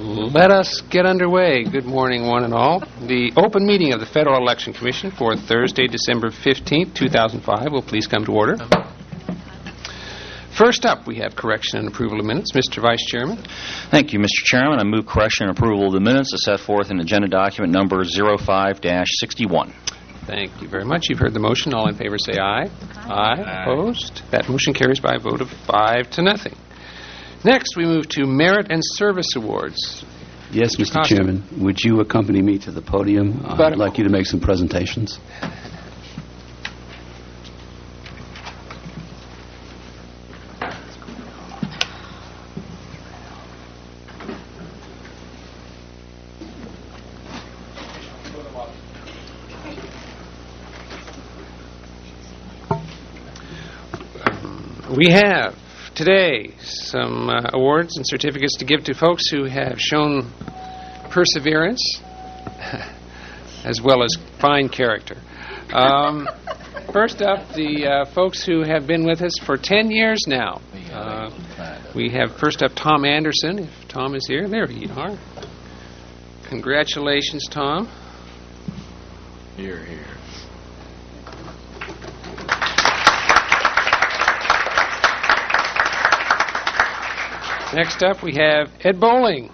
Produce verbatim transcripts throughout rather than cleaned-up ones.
Let us get underway. Good morning, one and all. The open meeting of the Federal Election Commission for Thursday, December fifteenth, two thousand five will please come to order. First up, we have correction and approval of minutes. Mister Vice Chairman. Thank you, Mister Chairman. I move correction and approval of the minutes as set forth in agenda document number zero five dash sixty-one. Thank you very much. You've heard the motion. All in favor say aye. Aye. Aye. Opposed? That motion carries by a vote of five to nothing. Next, we move to Merit and Service Awards. Yes, Mister Costa. Chairman. Would you accompany me to the podium? Uh, I'd like you to make some presentations. We have today some uh, awards and certificates to give to folks who have shown perseverance as well as fine character. Um, first up, the uh, folks who have been with us for ten years now. Uh, we have first up Tom Anderson, if Tom is here. There you are. Congratulations, Tom. Here, here. Next up, we have Ed Bowling.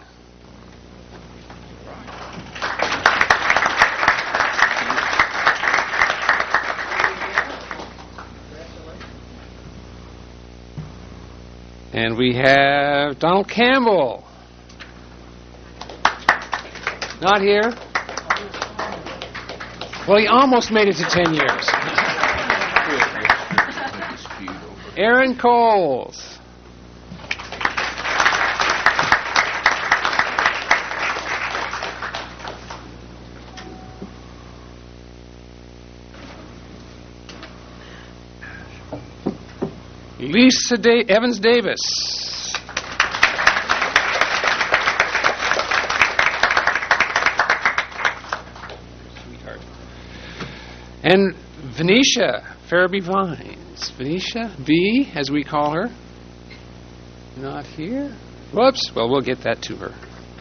And we have Donald Campbell. Not here. Well, he almost made it to ten years. Aaron Coles. Lisa da- Evans Davis. Sweetheart. And Venetia Farabee Vines. Venetia V, as we call her. Not here. Whoops. Well, we'll get that to her.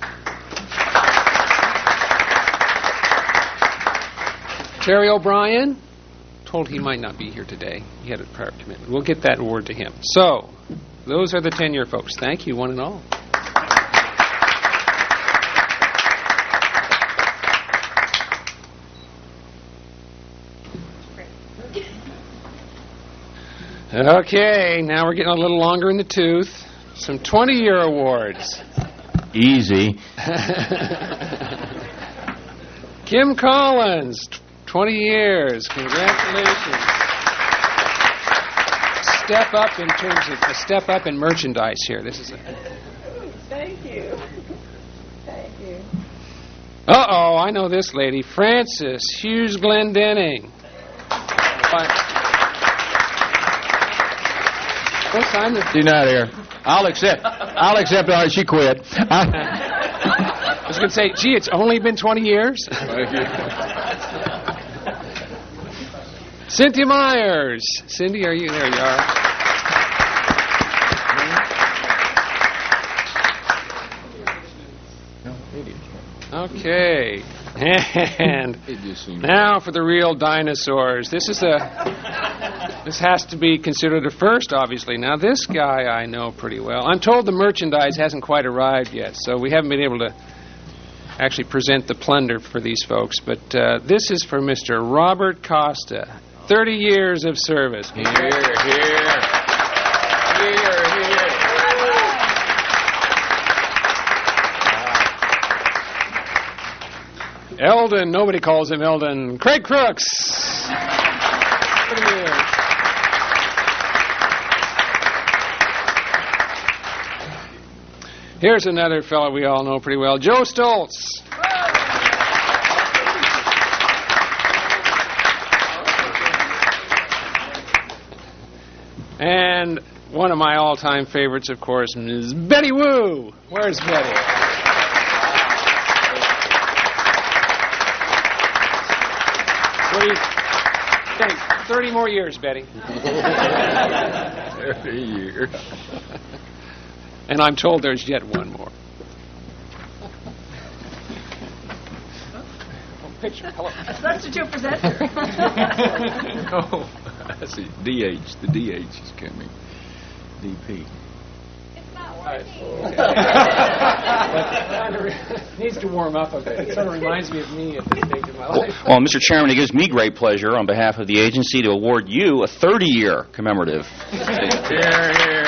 Terry O'Brien. Told he might not be here today. He had a prior commitment. We'll get that award to him. So, those are the ten-year folks. Thank you, one and all. Okay, now we're getting a little longer in the tooth. Some twenty-year awards. Easy. Kim Collins. twenty years. Congratulations. Step up in terms of a step up in merchandise here. This is a Thank you. Thank you. Uh-oh, I know this lady. Frances Hughes Glendenning. Go sign the... She's not here. I'll accept. I'll accept her. She quit. I, I was going to say, gee, it's only been twenty years. Thank you. Cynthia Myers. Cindy, are you? There you are. Okay. And now for the real dinosaurs. This is a... This has to be considered a first, obviously. Now, this guy I know pretty well. I'm told the merchandise hasn't quite arrived yet, so we haven't been able to actually present the plunder for these folks. But uh, this is for Mister Robert Costa. thirty years of service. Here, here. Here, here. Eldon, nobody calls him Eldon. Craig Crooks. thirty years. Here's another fellow we all know pretty well, Joe Stoltz. And one of my all-time favorites, of course, is Betty Wu. Where's Betty? thirty, thirty more years, Betty. thirty years. And I'm told there's yet one more. picture. Hello. A substitute presenter. Oh, I see. D H. The D H is coming. D P. Needs to warm up a bit. It sort of reminds me of me at this stage of my life. Well, Mister Chairman, it gives me great pleasure on behalf of the agency to award you a thirty-year commemorative. Here, here.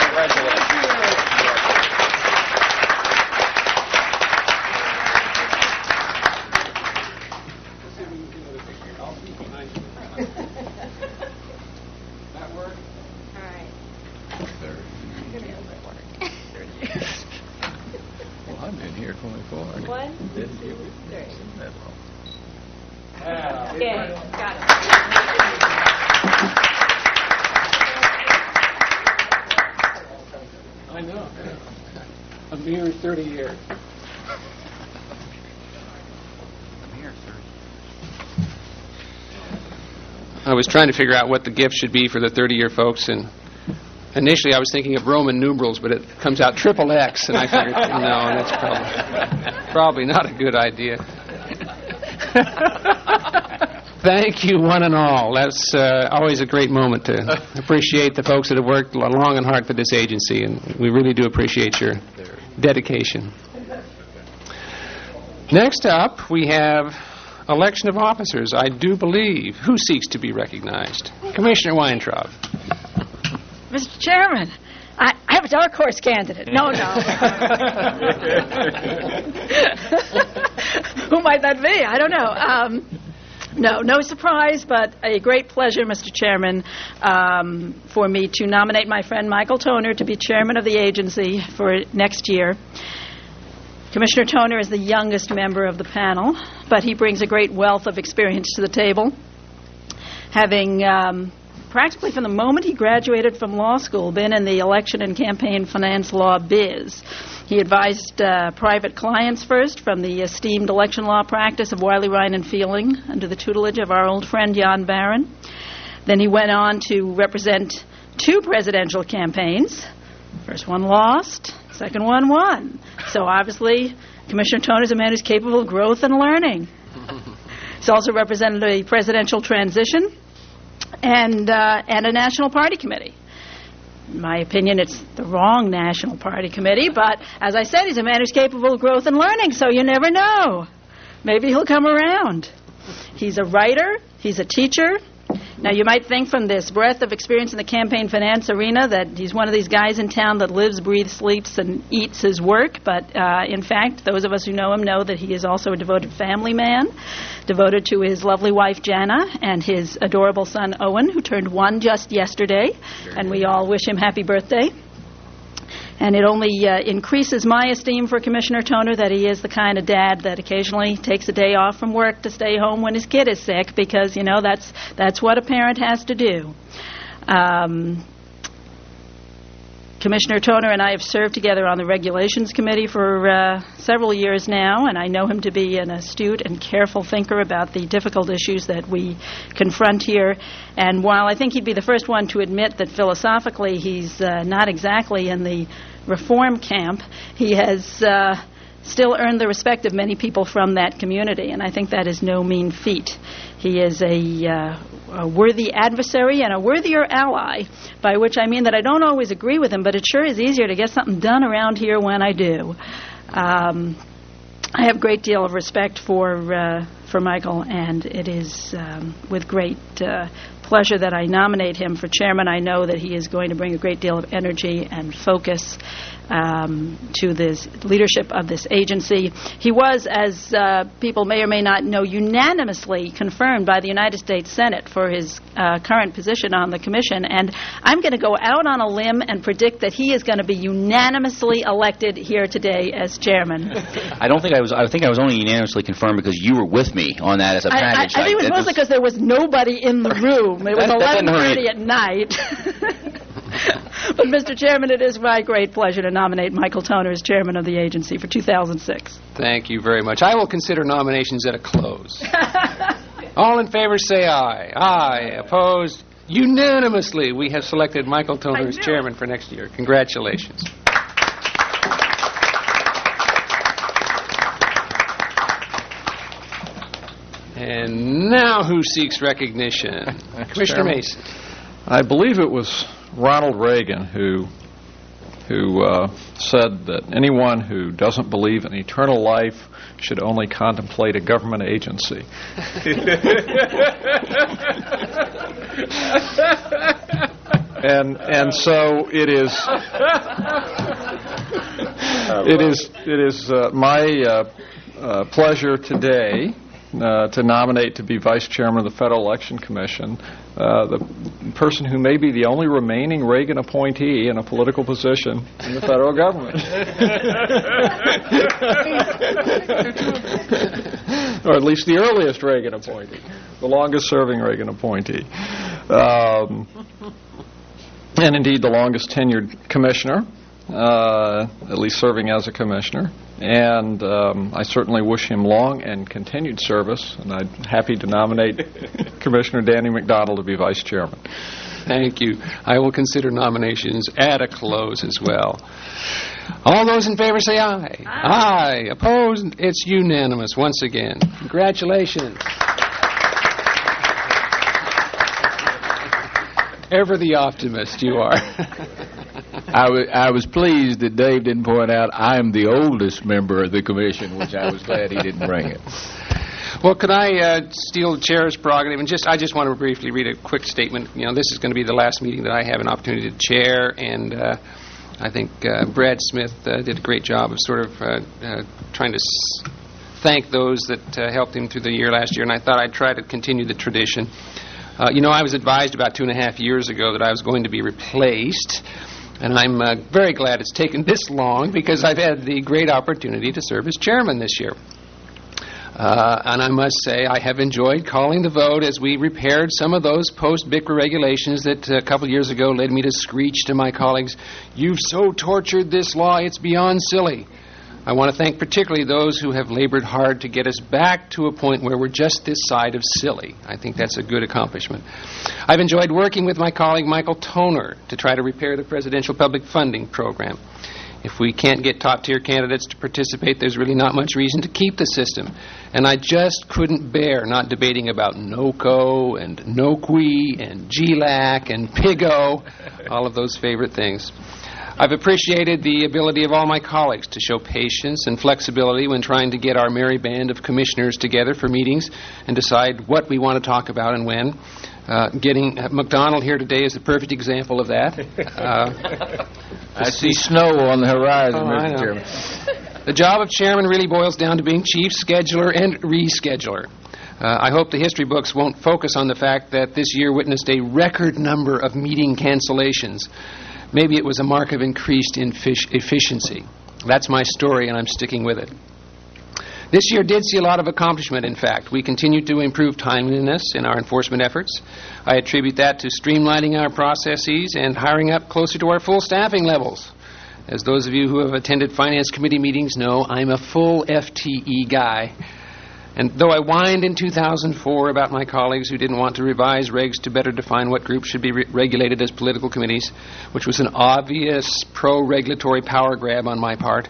That work? All right. Well, I've been here twenty-four. One, Didn't two, you? three. That long. Yeah, got it. I know. A mere thirty years. I was trying to figure out what the gift should be for the thirty-year folks, and initially I was thinking of Roman numerals, but it comes out triple X, and I figured, no, that's probably, probably not a good idea. Thank you, one and all. That's uh, always a great moment to appreciate the folks that have worked long and hard for this agency, and we really do appreciate your dedication. Next up, we have election of officers. I do believe. Who seeks to be recognized? Commissioner Weintraub. Mister Chairman, I, I have a dark horse candidate. No, no. Who might that be? I don't know. Um, no, no surprise, but a great pleasure, Mister Chairman, um, for me to nominate my friend Michael Toner to be chairman of the agency for next year. Commissioner Toner is the youngest member of the panel, but he brings a great wealth of experience to the table, having um, practically from the moment he graduated from law school been in the election and campaign finance law biz. He advised uh, private clients first from the esteemed election law practice of Wiley, Ryan, and Fielding under the tutelage of our old friend Jan Barron. Then he went on to represent two presidential campaigns. First one lost, second one won. So obviously, Commissioner Toner is a man who's capable of growth and learning. He's also represented a presidential transition and uh, and a national party committee. In my opinion, it's the wrong national party committee, but as I said, he's a man who's capable of growth and learning, so you never know. Maybe he'll come around. He's a writer. He's a teacher. Now, you might think from this breadth of experience in the campaign finance arena that he's one of these guys in town that lives, breathes, sleeps, and eats his work. But, uh, in fact, those of us who know him know that he is also a devoted family man, devoted to his lovely wife, Jana, and his adorable son, Owen, who turned one just yesterday. And we all wish him happy birthday. And it only uh, increases my esteem for Commissioner Toner that he is the kind of dad that occasionally takes a day off from work to stay home when his kid is sick, because, you know, that's that's what a parent has to do. Um, Commissioner Toner and I have served together on the Regulations Committee for uh, several years now, and I know him to be an astute and careful thinker about the difficult issues that we confront here. And while I think he'd be the first one to admit that philosophically he's uh, not exactly in the reform camp, he has uh, still earned the respect of many people from that community, and I think that is no mean feat. He is a, uh, a worthy adversary and a worthier ally, by which I mean that I don't always agree with him, but it sure is easier to get something done around here when I do. Um, I have a great deal of respect for uh, for Michael, and it is um, with great uh, pleasure that I nominate him for chairman. I know that he is going to bring a great deal of energy and focus um, to the leadership of this agency. He was, as uh, people may or may not know, unanimously confirmed by the United States Senate for his uh, current position on the commission, and I'm going to go out on a limb and predict that he is going to be unanimously elected here today as chairman. I don't think I was. I think I was only unanimously confirmed because you were with me on that as a I, I, package. I think it was mostly because there was nobody in the room. It was That- that eleven doesn't hurt thirty you. at night. But, Mister Chairman, it is my great pleasure to nominate Michael Toner as chairman of the agency for two thousand six. Thank you very much. I will consider nominations at a close. All in favor say aye. Aye. Opposed? Unanimously, we have selected Michael Toner as knew it. chairman for next year. Congratulations. And now who seeks recognition? Commissioner Chairman. Mason. I believe it was Ronald Reagan who who uh, said that anyone who doesn't believe in eternal life should only contemplate a government agency. and and so it is it is it is uh, my uh, uh, pleasure today Uh, to nominate to be Vice Chairman of the Federal Election Commission uh, the person who may be the only remaining Reagan appointee in a political position in the federal government. Or at least the earliest Reagan appointee, the longest-serving Reagan appointee. Um, and indeed the longest tenured commissioner, uh, at least serving as a commissioner. And um, I certainly wish him long and continued service, and I'm happy to nominate Commissioner Danny McDonald to be Vice Chairman. Thank you. I will consider nominations at a close as well. All those in favor say aye. Aye. Aye. Opposed? It's unanimous once again. Congratulations. Ever the optimist you are. I, w- I was pleased that Dave didn't point out I'm the oldest member of the commission, which I was glad he didn't bring it. Well, could I uh, steal the chair's prerogative? And just, I just want to briefly read a quick statement. You know, this is going to be the last meeting that I have an opportunity to chair, and uh, I think uh, Brad Smith uh, did a great job of sort of uh, uh, trying to s- thank those that uh, helped him through the year last year, and I thought I'd try to continue the tradition. Uh, you know, I was advised about two and a half years ago that I was going to be replaced, and I'm uh, very glad it's taken this long because I've had the great opportunity to serve as chairman this year. Uh, and I must say I have enjoyed calling the vote as we repaired some of those post-B I C R A regulations that uh, a couple years ago led me to screech to my colleagues, "You've so tortured this law, it's beyond silly." I want to thank particularly those who have labored hard to get us back to a point where we're just this side of silly. I think that's a good accomplishment. I've enjoyed working with my colleague Michael Toner to try to repair the presidential public funding program. If we can't get top-tier candidates to participate, there's really not much reason to keep the system. And I just couldn't bear not debating about NOCO and NOQI and G LAC and PIGO, all of those favorite things. I've appreciated the ability of all my colleagues to show patience and flexibility when trying to get our merry band of commissioners together for meetings and decide what we want to talk about and when. Uh, getting uh, McDonald here today is a perfect example of that. Uh, I see snow on the horizon, Oh, I Mister know. Chairman. The job of chairman really boils down to being chief scheduler and rescheduler. Uh, I hope the history books won't focus on the fact that this year witnessed a record number of meeting cancellations. Maybe it was a mark of increased infish- efficiency. That's my story, and I'm sticking with it. This year did see a lot of accomplishment, in fact. We continued to improve timeliness in our enforcement efforts. I attribute that to streamlining our processes and hiring up closer to our full staffing levels. As those of you who have attended Finance Committee meetings know, I'm a full F T E guy. And though I whined in two thousand four about my colleagues who didn't want to revise regs to better define what groups should be re- regulated as political committees, which was an obvious pro-regulatory power grab on my part,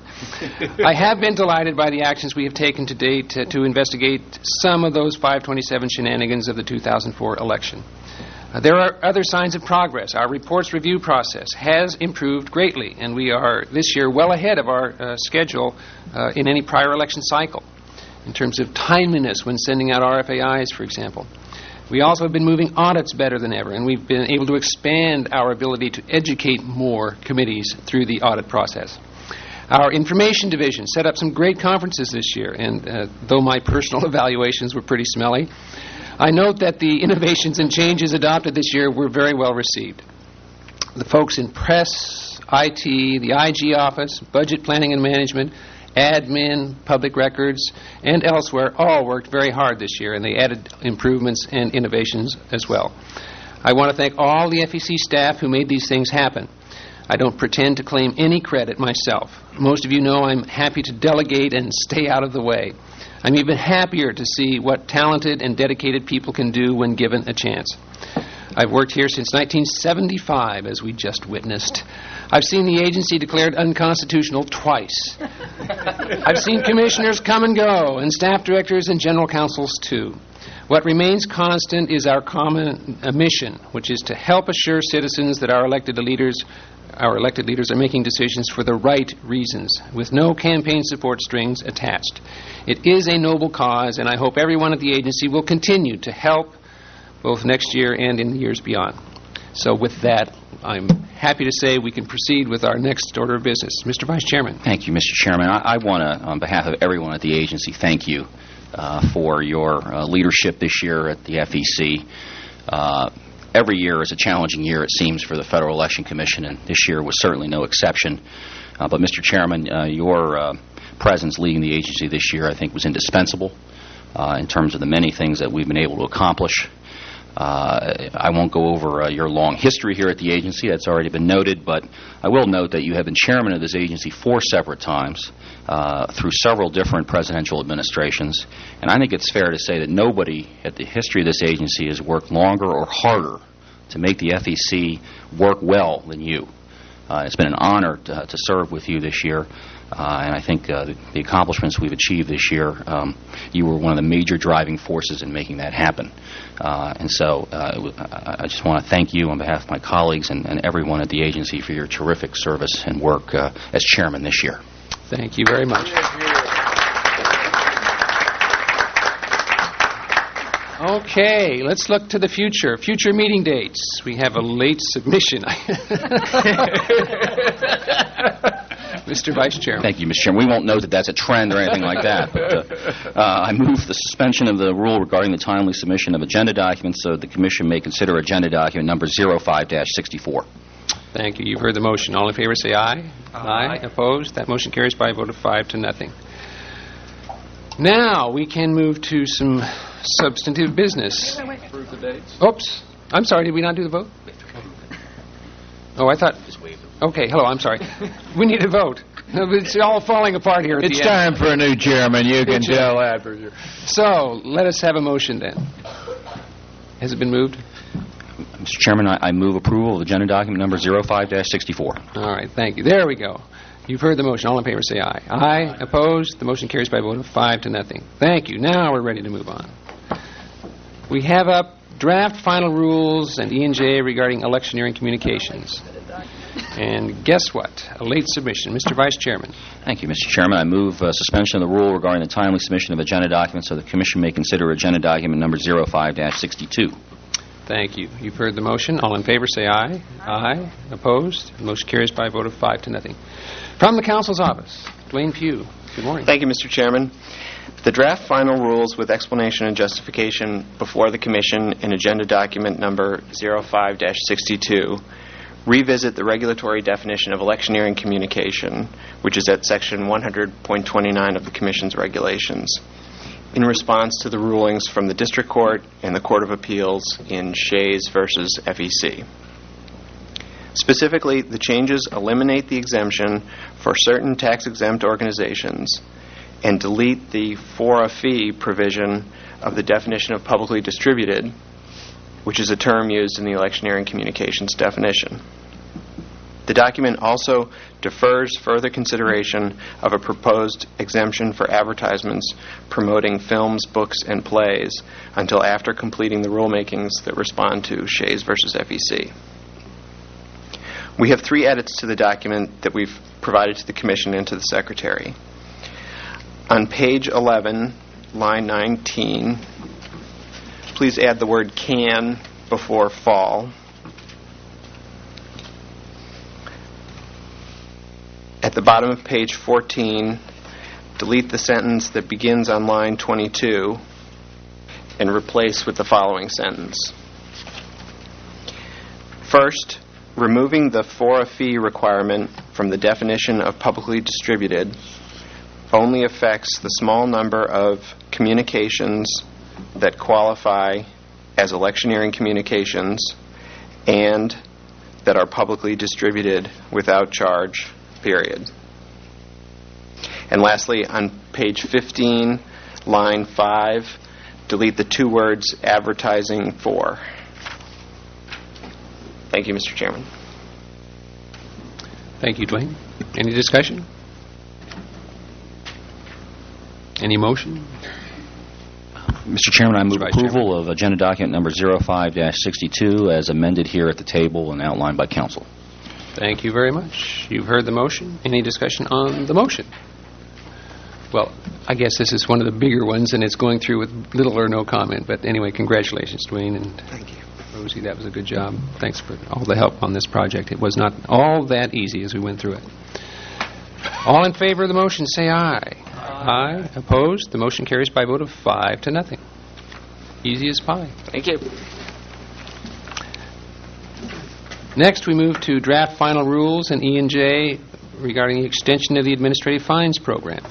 I have been delighted by the actions we have taken to date to, to investigate some of those five twenty-seven shenanigans of the two thousand four election. Uh, there are other signs of progress. Our reports review process has improved greatly, and we are this year well ahead of our uh, schedule uh, in any prior election cycle, in terms of timeliness when sending out R F A Is, for example. We also have been moving audits better than ever, and we've been able to expand our ability to educate more committees through the audit process. Our information division set up some great conferences this year, and uh, though my personal evaluations were pretty smelly, I note that the innovations and changes adopted this year were very well received. The folks in press, I T, the I G office, budget planning and management, admin, public records, and elsewhere all worked very hard this year, and they added improvements and innovations as well. I want to thank all the F E C staff who made these things happen. I don't pretend to claim any credit myself. Most of you know I'm happy to delegate and stay out of the way. I'm even happier to see what talented and dedicated people can do when given a chance. I've worked here since nineteen seventy-five, as we just witnessed. I've seen the agency declared unconstitutional twice. I've seen commissioners come and go, and staff directors and general counsels, too. What remains constant is our common uh, mission, which is to help assure citizens that our elected leaders our elected leaders are making decisions for the right reasons, with no campaign support strings attached. It is a noble cause, and I hope everyone at the agency will continue to help both next year and in the years beyond. So with that, I'm happy to say we can proceed with our next order of business. Mister Vice Chairman. Thank you, Mister Chairman. I, I want to, on behalf of everyone at the agency, thank you uh, for your uh, leadership this year at the F E C. Uh, every year is a challenging year, it seems, for the Federal Election Commission, and this year was certainly no exception. Uh, but, Mister Chairman, uh, your uh, presence leading the agency this year, I think, was indispensable uh, in terms of the many things that we've been able to accomplish. Uh, I won't go over uh, your long history here at the agency. That's already been noted, but I will note that you have been chairman of this agency four separate times uh, through several different presidential administrations, and I think it's fair to say that nobody at the history of this agency has worked longer or harder to make the F E C work well than you. Uh, it's been an honor to, to serve with you this year. Uh, and I think uh, the, the accomplishments we've achieved this year, um, you were one of the major driving forces in making that happen. Uh, and so uh, it was, I, I just want to thank you on behalf of my colleagues and, and everyone at the agency for your terrific service and work uh, as chairman this year. Thank you very much. Okay, let's look to the future. Future meeting dates. We have a late submission. Mister Vice Chairman. Thank you, Mister Chairman. We won't note that that's a trend or anything like that. But uh, uh, I move the suspension of the rule regarding the timely submission of agenda documents so that the Commission may consider agenda document number zero five dash sixty-four. Thank you. You've heard the motion. All in favor say aye. Aye. Aye. Opposed? That motion carries by a vote of five to nothing. Now we can move to some substantive business. Approve the dates. Oops. I'm sorry. Did we not do the vote? Oh, I thought... Okay, hello, I'm sorry. We need a vote. It's all falling apart here at It's the end. time for a new chairman. You can chair. tell that for sure. So, let us have a motion then. Has it been moved? Mister Chairman, I, I move approval of agenda document number zero five dash sixty-four. All right, thank you. There we go. You've heard the motion. All in favor say aye. Aye. Opposed? The motion carries by a vote of five to nothing. Thank you. Now we're ready to move on. We have up draft final rules and E and J regarding electioneering communications. And guess what? A late submission. Mister Vice Chairman. Thank you, Mister Chairman. I move uh, suspension of the rule regarding the timely submission of agenda documents so the Commission may consider agenda document number zero five dash sixty-two. Thank you. You've heard the motion. All in favor say aye. Aye. Opposed? The motion carries by a vote of five to nothing. From the Council's office, Dwayne Pugh. Good morning. Thank you, Mister Chairman. The draft final rules with explanation and justification before the Commission in agenda document number zero five dash sixty-two revisit the regulatory definition of electioneering communication, which is at Section one hundred point twenty-nine of the Commission's regulations, in response to the rulings from the District Court and the Court of Appeals in Shays versus F E C. Specifically, the changes eliminate the exemption for certain tax-exempt organizations and delete the for a fee provision of the definition of publicly distributed, which is a term used in the electioneering communications definition. The document also defers further consideration of a proposed exemption for advertisements promoting films, books, and plays until after completing the rulemakings that respond to Shays versus F E C. We have three edits to the document that we've provided to the Commission and to the Secretary. On page eleven, line nineteen, please add the word can before fall. At the bottom of page fourteen, delete the sentence that begins on line twenty-two and replace with the following sentence. First, removing the for a fee requirement from the definition of publicly distributed only affects the small number of communications that qualify as electioneering communications and that are publicly distributed without charge, period. And lastly, on page fifteen, line five, delete the two words advertising for. Thank you, Mister Chairman. Thank you, Dwayne. Any discussion? Any motion? Mister Chairman, I move Vice approval of agenda document number oh five dash sixty-two as amended here at the table and outlined by council. Thank you very much. You've heard the motion. Any discussion on the motion? Well, I guess this is one of the bigger ones, and it's going through with little or no comment. But anyway, congratulations, Dwayne, and Thank you. Rosie. That was a good job. Thanks for all the help on this project. It was not all that easy as we went through it. All in favor of the motion, say aye. Aye. Aye. Opposed? The motion carries by a vote of five to nothing. Easy as pie. Thank you. Next, we move to draft final rules and E and J regarding the extension of the administrative fines program.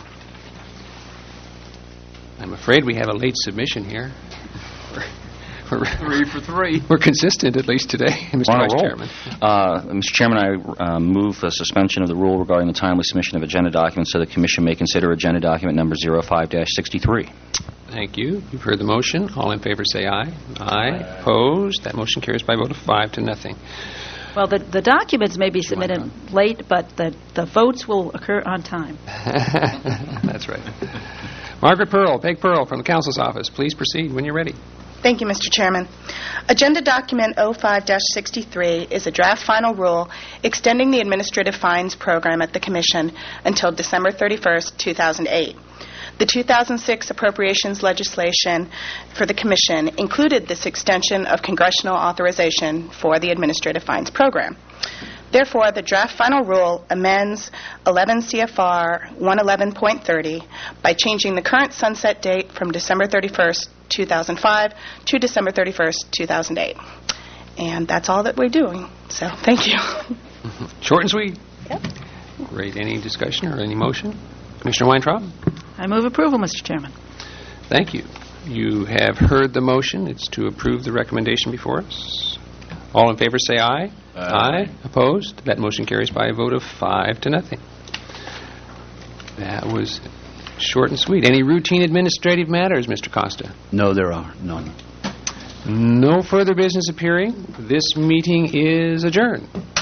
I'm afraid we have a late submission here. We're, Three for three. we're consistent, at least today, Mister On a Vice roll. Chairman. Uh, Mister Chairman, I uh, move a suspension of the rule regarding the timely submission of agenda documents so the Commission may consider agenda document number oh five dash sixty-three. Thank you. You've heard the motion. All in favor say aye. Aye. Opposed? That motion carries by a vote of five to nothing. Well, the, the documents may be submitted late, but the, the votes will occur on time. That's right. Margaret Pearl, Peg Pearl from the Council's office. Please proceed when you're ready. Thank you, Mister Chairman. Agenda Document oh five dash sixty-three is a draft final rule extending the administrative fines program at the Commission until December thirty-first, two thousand eight. The two thousand six appropriations legislation for the Commission included this extension of congressional authorization for the administrative fines program. Therefore, the draft final rule amends eleven C F R one eleven point thirty by changing the current sunset date from December thirty-first, two thousand five to December thirty-first, two thousand eight. And that's all that we're doing. So, thank you. Short and sweet. Yep. Great. Any discussion or any motion? Commissioner Weintraub? I move approval, Mister Chairman. Thank you. You have heard the motion. It's to approve the recommendation before us. All in favor say aye. Aye. Aye. Opposed? That motion carries by a vote of five to nothing. That was short and sweet. Any routine administrative matters, Mister Costa? No, there are none. No further business appearing. This meeting is adjourned.